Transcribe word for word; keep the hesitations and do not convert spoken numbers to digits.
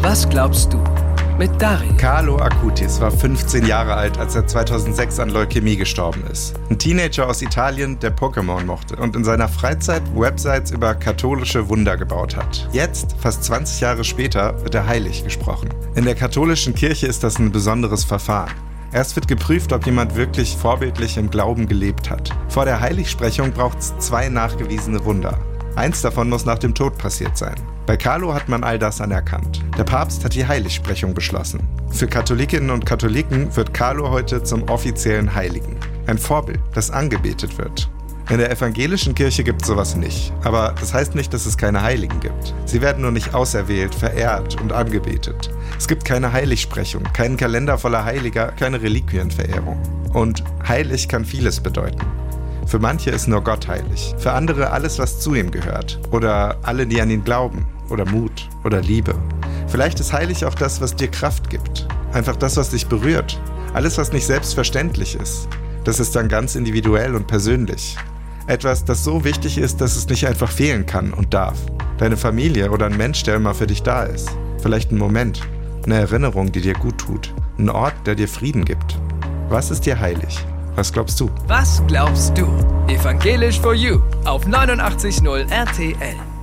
Was glaubst du? Mit Darin. Carlo Acutis war fünfzehn Jahre alt, als er zweitausendsechs an Leukämie gestorben ist. Ein Teenager aus Italien, der Pokémon mochte und in seiner Freizeit Websites über katholische Wunder gebaut hat. Jetzt, fast zwanzig Jahre später, wird er heilig gesprochen. In der katholischen Kirche ist das ein besonderes Verfahren. Erst wird geprüft, ob jemand wirklich vorbildlich im Glauben gelebt hat. Vor der Heiligsprechung braucht es zwei nachgewiesene Wunder. Eins davon muss nach dem Tod passiert sein. Bei Carlo hat man all das anerkannt. Der Papst hat die Heiligsprechung beschlossen. Für Katholikinnen und Katholiken wird Carlo heute zum offiziellen Heiligen. Ein Vorbild, das angebetet wird. In der evangelischen Kirche gibt es sowas nicht. Aber das heißt nicht, dass es keine Heiligen gibt. Sie werden nur nicht auserwählt, verehrt und angebetet. Es gibt keine Heiligsprechung, keinen Kalender voller Heiliger, keine Reliquienverehrung. Und heilig kann vieles bedeuten. Für manche ist nur Gott heilig, für andere alles, was zu ihm gehört. Oder alle, die an ihn glauben. Oder Mut. Oder Liebe. Vielleicht ist heilig auch das, was dir Kraft gibt. Einfach das, was dich berührt. Alles, was nicht selbstverständlich ist. Das ist dann ganz individuell und persönlich. Etwas, das so wichtig ist, dass es nicht einfach fehlen kann und darf. Deine Familie oder ein Mensch, der immer für dich da ist. Vielleicht ein Moment. Eine Erinnerung, die dir gut tut. Ein Ort, der dir Frieden gibt. Was ist dir heilig? Was glaubst du? Was glaubst du? Evangelisch for You auf neunundachtzig Komma null R T L.